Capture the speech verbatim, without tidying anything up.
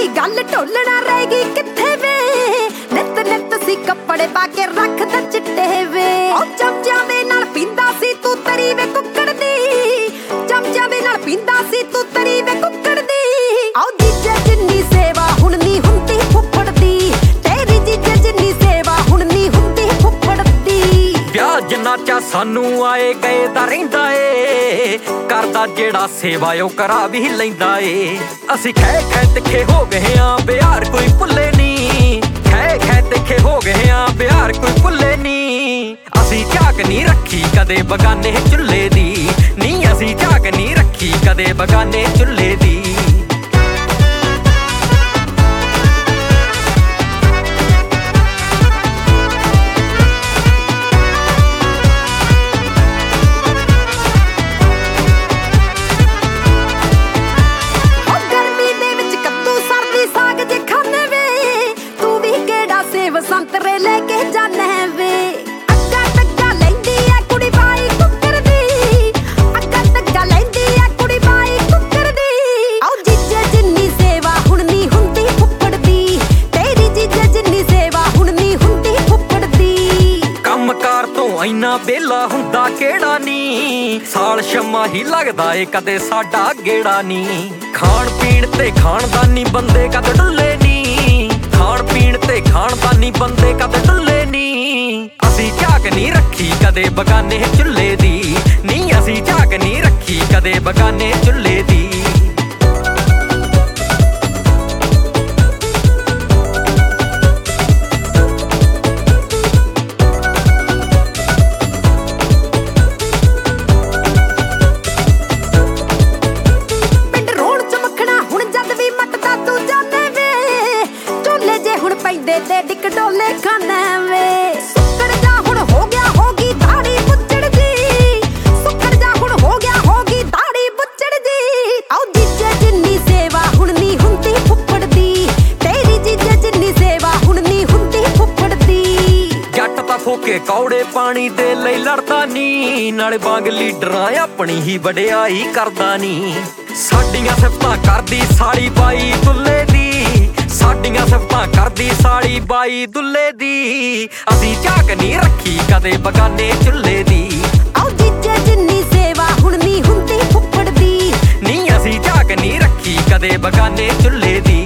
ਦੀ ਗੱਲ ਢੋਲਣਾ ਰਹੇਗੀ ਕਿੱਥੇ ਵੇ। ਨਿੱਤ ਨਿੱਤ ਸੀ ਕੱਪੜੇ ਪਾ ਕੇ ਰੱਖਦਾ ਚਿੱਟੇ ਵੇ। ਉਹ ਚਮਚਿਆਂ ਦੇ ਨਾਲ ਪੀਂਦਾ ਸੀ ਤੂੰ ਤਰੀ ਵੇ ਕੁੱਕੜ ਦੀ। ਚਮਚਿਆਂ ਦੇ ਨਾਲ ਪੀਂਦਾ ਸੀ ਤੂੰ ਤਰੀ ਵੇ ਕੁੱਕੜ ਦੀ। ਆਓ ਜੀਜੇ ਜਿੰਨੀ ਸੇਵਾ ਹੁਣ ਨਹੀਂ ਹੁੰਦੀ ਫੁੱਫੜ ਦੀ। ਤੇਰੀ ਜੀਜੇ ਜਿੰਨੀ ਸੇਵਾ ਹੁਣ ਨਹੀਂ ਹੁੰਦੀ ਫੁੱਫੜ ਦੀ। ਵਿਆਹ ਜਿੰਨਾ ਚਾ ਸਾਨੂੰ ਆਏ ਗਏ ਦਾ ਰਹਿੰਦਾ ਏ। ਕਰਦਾ ਜਿਹੜਾ ਸੇਵਾ ਉਹ ਕਰਾ ਵੀ ਲੈਂਦਾ ਏ। ਅਸੀਂ ਖੈ ਖੈ ਤਿੱਖੇ ਹੋ ਗਏ ਆਂ ਬਿਹਾਰ ਕੋਈ ਭੁੱਲੇ ਨੀ। ਖੈ ਖੈ ਤਿੱਖੇ ਹੋ ਗਏ ਆਂ ਬਿਹਾਰ ਕੋਈ ਭੁੱਲੇ ਨੀ। ਅਸੀਂ ਝਾਕ ਨਹੀਂ ਰੱਖੀ ਕਦੇ ਬਗਾਨੇ ਚੁੱਲ੍ਹੇ ਦੀ। ਨੀ ਅਸੀਂ ਝਾਕ ਨਹੀਂ ਰੱਖੀ ਕਦੇ ਬਗਾਨੇ ਚੁੱਲ੍ਹੇ ਦੀ। ਸੰਤਰੇ ਲੈ ਕੇ ਜਾਣੇ ਵੇ। ਅੱਗਾ ਟੱਗਾ ਲੈਂਦੀ ਐ ਕੁੜੀ ਬਾਈ ਕੁੱਕਰ ਦੀ। ਅੱਗਾ ਟੱਗਾ ਲੈਂਦੀ ਐ ਕੁੜੀ ਬਾਈ ਕੁੱਕਰ ਦੀ। ਆਓ ਜੀਜੇ ਜਿੰਨੀ ਸੇਵਾ ਹੁਣ ਨਹੀਂ ਹੁੰਦੀ ਫੁੱਫੜ ਦੀ। ਤੇਰੀ ਜੀਜੇ ਜਿੰਨੀ ਸੇਵਾ ਹੁਣ ਨਹੀਂ ਹੁੰਦੀ ਫੁੱਫੜ ਦੀ। ਕੰਮਕਾਰ ਤੋਂ ਇੰਨਾ ਵਿਹਲਾ ਹੁੰਦਾ ਕਿਹੜਾ ਨੀ। ਸਾਲ ਸ਼ਮਾ ਹੀ ਲੱਗਦਾ ਏ ਕਦੇ ਸਾਡਾ ਗੇੜਾ ਨੀ। ਖਾਣ ਪੀਣ ਤੇ ਖਾਨਦਾਨੀ ਬੰਦੇ ਕਦ ਡੁੱਲੇ ਨੀ। ਖਾਣ ਪੀਣ ਤੇ ਖਾਨਦਾਨੀ ਬੰਦੇ ਕਦੇ ਡੁੱਲੇ ਨੀ। ਅਸੀਂ ਝਾਕ ਨਹੀਂ ਰੱਖੀ ਕਦੇ ਬਗਾਨੇ ਚੁੱਲ੍ਹੇ ਦੀ। ਨੀ ਅਸੀਂ ਝਾਕ ਨਹੀਂ ਰੱਖੀ ਕਦੇ ਬਗਾਨੇ ਚੁੱਲ੍ਹੇ ਦੀ। ਪਿੰਡ ਰੋਣ ਚ ਮੱਖਣਾ ਹੁਣ ਜਦ ਵੀ ਮੱਟਦਾ ਤੂੰ ਜਾਣੇ ਵੇ। ਝੋਲੇ ਜੇ ਹੁਣ ਪੈਂਦੇ ਤੇ ਡਿੱਕ ਡੋਲੇ ਖਾਣੇ ਵੇ। ਸੁੱਕੜ ਜਾ ਹੁਣ ਹੋ ਗਿਆ ਹੋਗੀ ਦਾੜੀ ਬੁੱਚੜ ਦੀ। ਸੁੱਕੜ ਜਾ ਹੁਣ ਹੋ ਗਿਆ ਹੋਗੀ ਦਾੜੀ ਬੁੱਚੜ ਦੀ। ਆਓ ਜੀਜੇ ਜਿੰਨੀ ਸੇਵਾ ਹੁਣ ਨਹੀਂ ਹੁੰਦੀ ਫੁੱਫੜ ਦੀ। ਤੇਰੀ ਜੀਜੇ ਜਿੰਨੀ ਸੇਵਾ ਹੁਣ ਨਹੀਂ ਹੁੰਦੀ ਫੁੱਫੜ ਦੀ। ਜੱਟ ਤਾਂ ਫੋਕੇ ਕੌੜੇ ਪਾਣੀ ਦੇ ਲਈ ਲੜਦਾ ਨੀ। ਨਾਲੇ ਵਾਂਗ ਲੀਡਰਾਂ ਆਪਣੀ ਹੀ ਵਡਿਆਈ ਕਰਦਾ ਨੀ। ਸਾਡੀਆਂ ਸਿਫਤਾਂ ਕਰਦੀ ਸਾਲੀ ਬਾਈ ਦੁੱਲੇ ਦੀ। ਸਾਡੀਆਂ ਸਿਫਤਾਂ ਕਰਦੀ ਸਾਲੀ ਬਾਈ ਦੁੱਲੇ ਦੀ। ਅਸੀਂ ਝਾਕ ਨਹੀਂ ਰੱਖੀ ਕਦੇ ਬਗਾਨੇ ਚੁੱਲ੍ਹੇ ਦੀ। ਆਓ ਜੀਜੇ ਜਿੰਨੀ ਸੇਵਾ ਹੁਣ ਨਹੀਂ ਹੁੰਦੀ ਫੁੱਫੜ ਦੀ। ਨੀ ਅਸੀਂ ਝਾਕ ਨਹੀਂ ਰੱਖੀ ਕਦੇ ਬਗਾਨੇ ਚੁੱਲ੍ਹੇ ਦੀ।